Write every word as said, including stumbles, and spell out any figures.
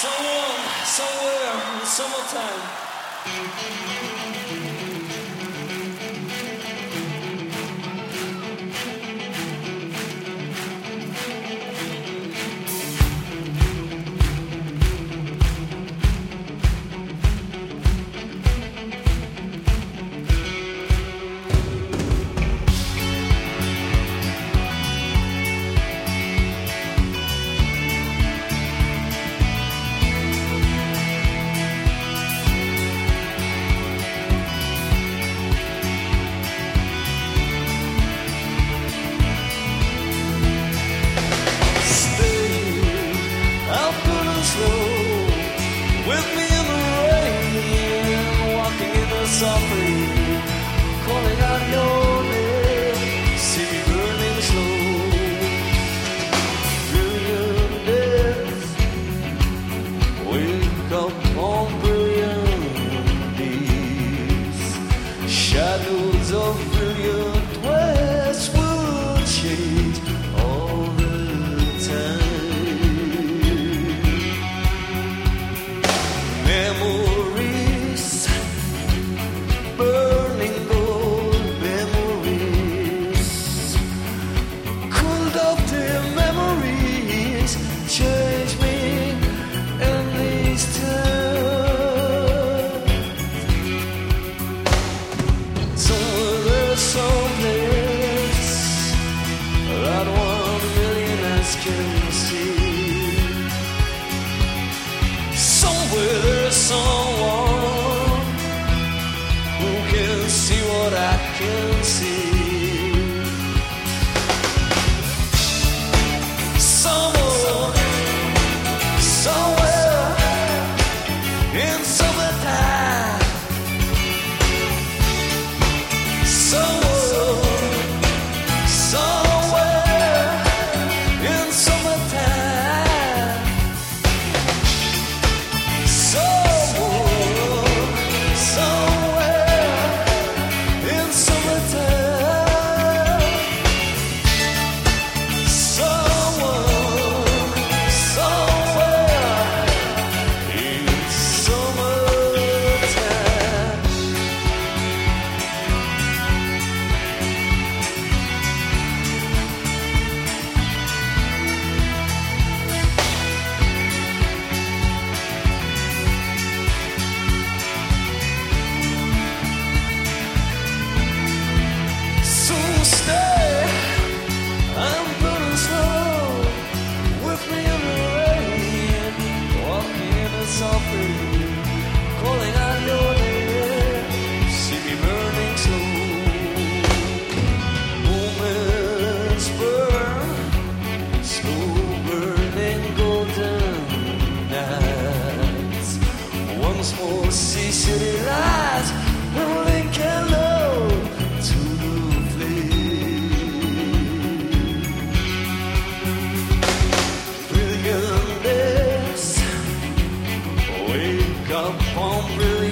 Someone, somewhere, in the summertime. With me in the rain, walking in the softly, calling out your name, see me burning slow. Brilliant days, wake up on brilliant days. Shadows of brilliant westwood shades all the time. Memories, burning gold memories, cooled off the memories, change me in these times. Somewhere there's someplace that one million eyes can see. Somewhere there's someone who can see what I can see. Someone, somewhere in summertime. Someone, somewhere in summertime. Someone, somewhere in summertime. Someone, somewhere in summertime. So stay, I'm burning slow, with me in the rain, walking in the softly, calling out your name, see me burning slow. Moments burn, slow burning golden nights. Once more see city lights, rolling candle to the flame. Brilliant days, wake up on brilliant